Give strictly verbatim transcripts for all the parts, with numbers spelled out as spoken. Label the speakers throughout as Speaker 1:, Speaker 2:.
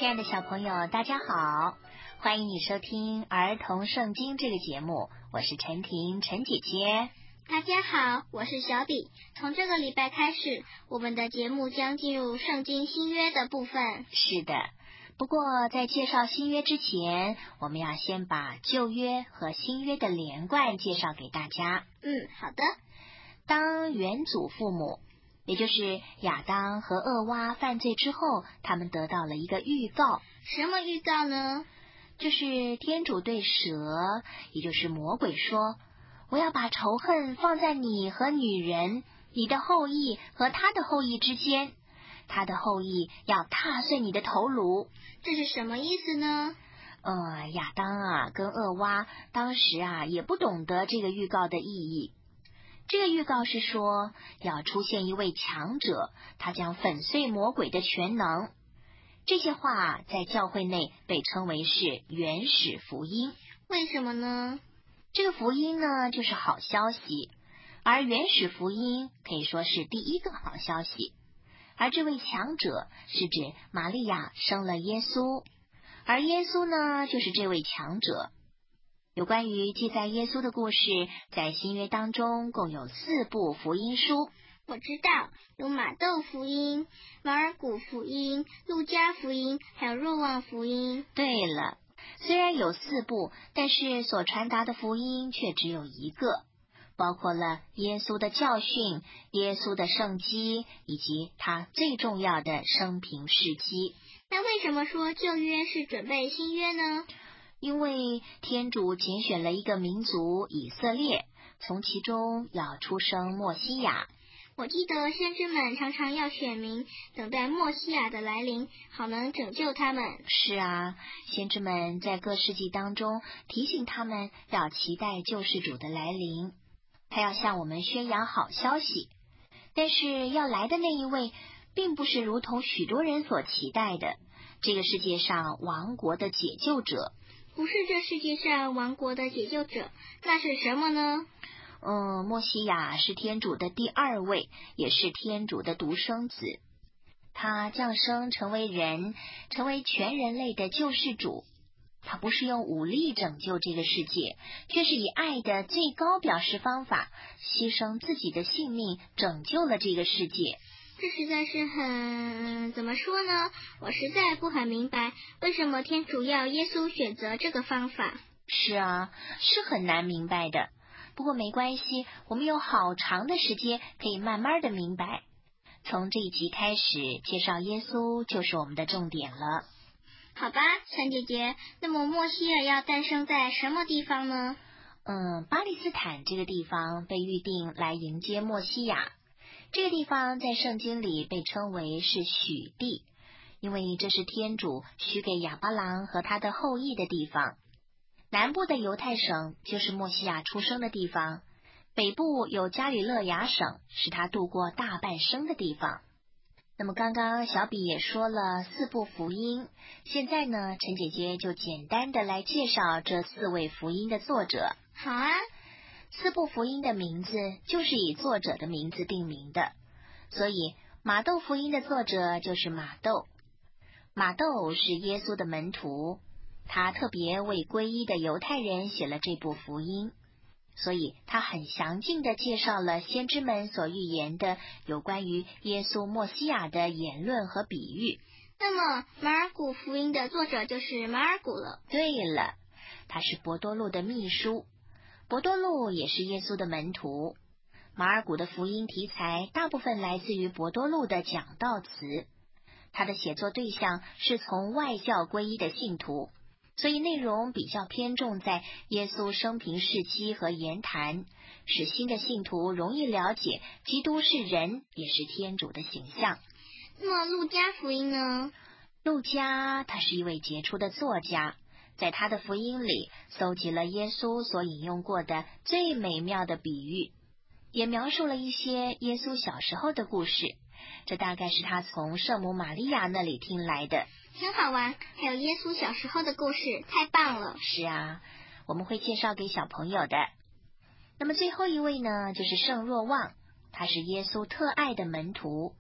Speaker 1: 亲爱的小朋友，大家好，欢迎你收听儿童圣经这个节目，我是陈婷陈姐姐。
Speaker 2: 大家好，我是小比。从这个礼拜开始，我们的节目将进入圣经新约的部分。
Speaker 1: 是的，不过在介绍新约之前，我们要先把旧约和新约的连贯介绍给大家。
Speaker 2: 嗯，好的。
Speaker 1: 当原祖父母，也就是亚当和厄娃犯罪之后，他们得到了一个预告。
Speaker 2: 什么预告呢？
Speaker 1: 就是天主对蛇，也就是魔鬼说，我要把仇恨放在你和女人，你的后裔和他的后裔之间，他的后裔要踏碎你的头颅。
Speaker 2: 这是什么意思呢？
Speaker 1: 呃，亚当啊跟厄娃当时啊也不懂得这个预告的意义。这个预告是说，要出现一位强者，他将粉碎魔鬼的全能。这些话在教会内被称为是原始福音。
Speaker 2: 为什么呢？
Speaker 1: 这个福音呢，就是好消息，而原始福音可以说是第一个好消息。而这位强者是指玛利亚生了耶稣，而耶稣呢，就是这位强者。有关于记载耶稣的故事，在新约当中共有四部福音书。
Speaker 2: 我知道有马窦福音、马尔谷福音、路加福音，还有若望福音。
Speaker 1: 对了，虽然有四部，但是所传达的福音却只有一个，包括了耶稣的教训、耶稣的圣迹，以及他最重要的生平事迹。
Speaker 2: 那为什么说旧约是准备新约呢？
Speaker 1: 因为天主拣选了一个民族以色列，从其中要出生默西亚。
Speaker 2: 我记得先知们常常要选民，等待默西亚的来临，好能拯救他们。
Speaker 1: 是啊，先知们在各世纪当中提醒他们要期待救世主的来临，他要向我们宣扬好消息。但是要来的那一位，并不是如同许多人所期待的，这个世界上亡国的解救者。
Speaker 2: 不是这世界上亡国的解救者，那是什么呢？
Speaker 1: 嗯，默西亚是天主的第二位，也是天主的独生子。他降生成为人，成为全人类的救世主。他不是用武力拯救这个世界，却是以爱的最高表示方法，牺牲自己的性命，拯救了这个世界。
Speaker 2: 这实在是很……怎么说呢？我实在不很明白，为什么天主要耶稣选择这个方法。
Speaker 1: 是啊，是很难明白的。不过没关系，我们有好长的时间可以慢慢的明白。从这一集开始，介绍耶稣就是我们的重点了。
Speaker 2: 好吧，陈姐姐，那么默西亚要诞生在什么地方呢？
Speaker 1: 嗯，巴利斯坦这个地方被预定来迎接默西亚。这个地方在圣经里被称为是许地，因为这是天主许给亚巴郎和他的后裔的地方。南部的犹太省就是默西亚出生的地方，北部有加里勒亚省，是他度过大半生的地方。那么刚刚小比也说了四部福音，现在呢，陈姐姐就简单的来介绍这四位福音的作者。
Speaker 2: 好啊。
Speaker 1: 四部福音的名字就是以作者的名字定名的，所以马窦福音的作者就是马窦。马窦是耶稣的门徒，他特别为皈依的犹太人写了这部福音，所以他很详尽地介绍了先知们所预言的有关于耶稣默西亚的言论和比喻。
Speaker 2: 那么马尔谷福音的作者就是马尔谷了。
Speaker 1: 对了，他是伯多禄的秘书，伯多禄也是耶稣的门徒。马尔谷的福音题材大部分来自于伯多禄的讲道词，他的写作对象是从外教皈依的信徒，所以内容比较偏重在耶稣生平事迹和言谈，使新的信徒容易了解基督是人，也是天主的形象。
Speaker 2: 那么路加福音呢？
Speaker 1: 路加他是一位杰出的作家，在他的福音里搜集了耶稣所引用过的最美妙的比喻，也描述了一些耶稣小时候的故事，这大概是他从圣母玛利亚那里听来的。
Speaker 2: 挺好玩，还有耶稣小时候的故事，太棒了。
Speaker 1: 是啊，我们会介绍给小朋友的。那么最后一位呢，就是圣若望，他是耶稣特爱的门徒。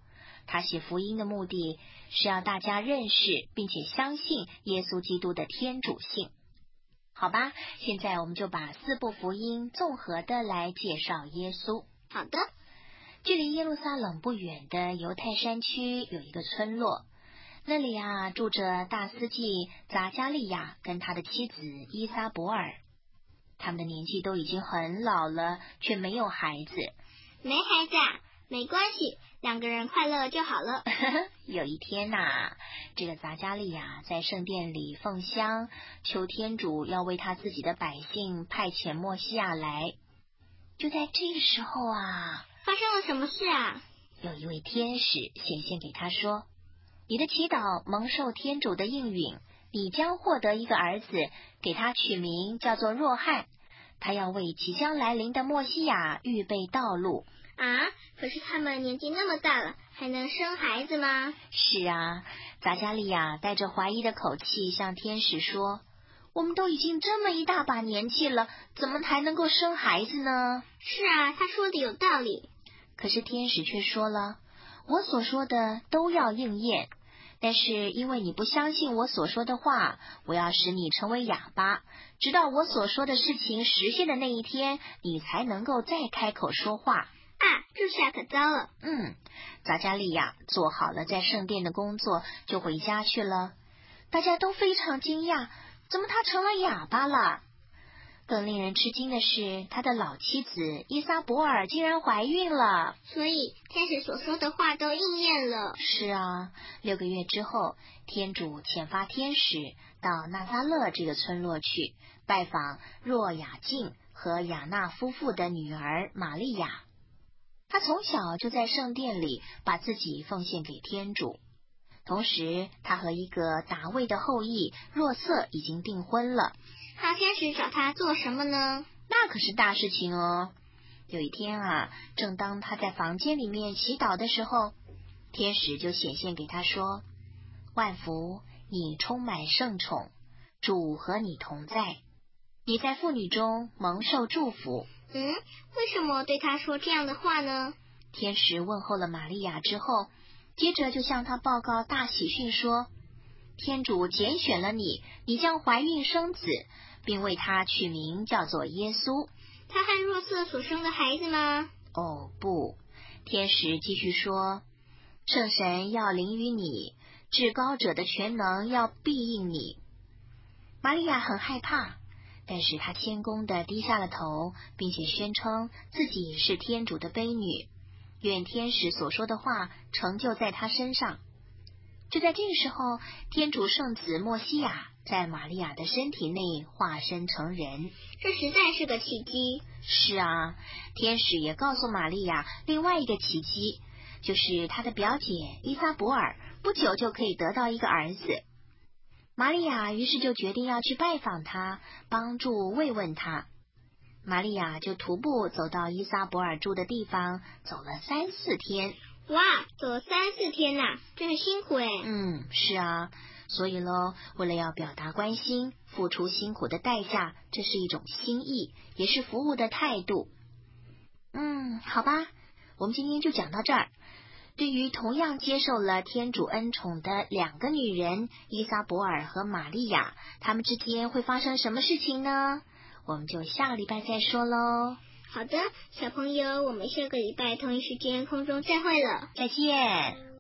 Speaker 1: 他写福音的目的是要大家认识并且相信耶稣基督的天主性。好吧，现在我们就把四部福音综合的来介绍耶稣。
Speaker 2: 好的。
Speaker 1: 距离耶路撒冷不远的犹太山区有一个村落，那里啊住着大司祭匝加利亚跟他的妻子伊撒伯尔。他们的年纪都已经很老了，却没有孩子。
Speaker 2: 没孩子啊，没关系，两个人快乐就好了。
Speaker 1: 有一天呐、啊，这个匝加利亚在圣殿里奉香，求天主要为他自己的百姓派遣默西亚来。就在这个时候啊，
Speaker 2: 发生了什么事啊？
Speaker 1: 有一位天使显现给他说，你的祈祷蒙受天主的应允，你将获得一个儿子，给他取名叫做若翰，他要为即将来临的默西亚预备道路。
Speaker 2: 啊，可是他们年纪那么大了，还能生孩子吗？
Speaker 1: 是啊，匝加利亚带着怀疑的口气向天使说，我们都已经这么一大把年纪了，怎么还能够生孩子呢？
Speaker 2: 是啊，他说的有道理。
Speaker 1: 可是天使却说了，我所说的都要应验，但是因为你不相信我所说的话，我要使你成为哑巴，直到我所说的事情实现的那一天，你才能够再开口说话。
Speaker 2: 啊，这下可糟了。
Speaker 1: 嗯，匝加利亚做好了在圣殿的工作，就回家去了。大家都非常惊讶，怎么他成了哑巴了？更令人吃惊的是，他的老妻子伊撒伯尔竟然怀孕了。
Speaker 2: 所以天使所说的话都应验了。
Speaker 1: 是啊，六个月之后，天主遣发天使到纳撒勒这个村落去，拜访若雅敬和雅纳夫妇的女儿玛利亚。他从小就在圣殿里把自己奉献给天主，同时他和一个达味的后裔若瑟已经订婚了。
Speaker 2: 好，天使找他做什么呢？
Speaker 1: 那可是大事情哦。有一天啊，正当他在房间里面祈祷的时候，天使就显现给他说，万福，你充满圣宠，主和你同在，你在妇女中蒙受祝福。
Speaker 2: 嗯，为什么对他说这样的话呢？
Speaker 1: 天使问候了玛利亚之后，接着就向他报告大喜讯说，天主拣选了你，你将怀孕生子，并为他取名叫做耶稣。
Speaker 2: 他和若瑟所生的孩子吗？
Speaker 1: 哦，不。天使继续说，圣神要临于你，至高者的全能要庇应你。玛利亚很害怕，但是她谦恭地低下了头，并且宣称自己是天主的卑女，愿天使所说的话成就在她身上。就在这个时候，天主圣子默西亚在玛利亚的身体内化身成人。
Speaker 2: 这实在是个奇迹。
Speaker 1: 是啊，天使也告诉玛利亚另外一个奇迹，就是她的表姐伊撒伯尔不久就可以得到一个儿子。玛利亚于是就决定要去拜访他，帮助慰问他。玛利亚就徒步走到伊撒伯尔住的地方，走了三四天。
Speaker 2: 哇，走了三四天呐、啊，真很辛苦诶。
Speaker 1: 嗯，是啊，所以咯，为了要表达关心，付出辛苦的代价，这是一种心意，也是服务的态度。嗯，好吧，我们今天就讲到这儿。对于同样接受了天主恩宠的两个女人伊撒伯尔和玛利亚，她们之间会发生什么事情呢？我们就下个礼拜再说咯。
Speaker 2: 好的，小朋友，我们下个礼拜同一时间空中再会了，
Speaker 1: 再见。